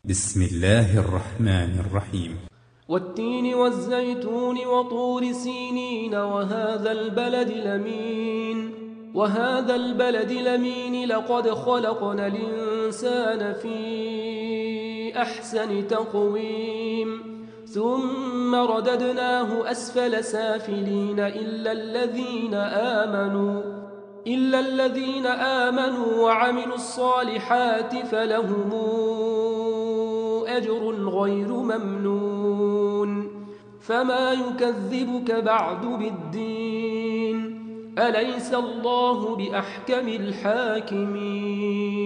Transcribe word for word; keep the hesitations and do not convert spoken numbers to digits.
بسم الله الرحمن الرحيم. والتين والزيتون وطور سينين وهذا البلد الأمين وهذا البلد الأمين لقد خلقنا الإنسان في أحسن تقويم ثم رددناه أسفل سافلين إلا الذين آمنوا إلا الذين آمنوا وعملوا الصالحات فلهم أجر غير ممنون فما يكذبك بعد بالدين أليس الله بأحكم الحاكمين